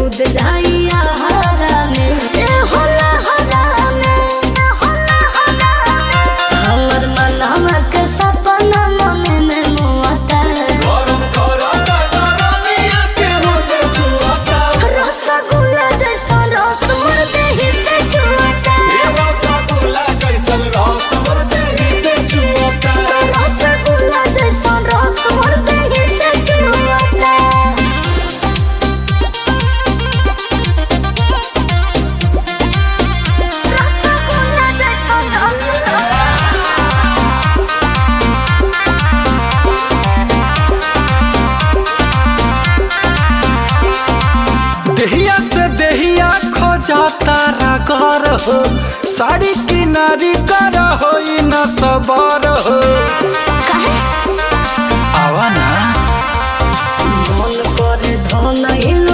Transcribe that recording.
कूद जाइया हरा में होला हरा में हमर मनवा के सपना मन में मुआता रसगुल्ला जैसा रस मोर देहि से चुआता रसगुल्ला जैसा रस मोर देहि से चुआता देहिया से देहिया खो जाता रागर हो साड़ी किनारी कर हो न सबर हो आवा ना मन करे धन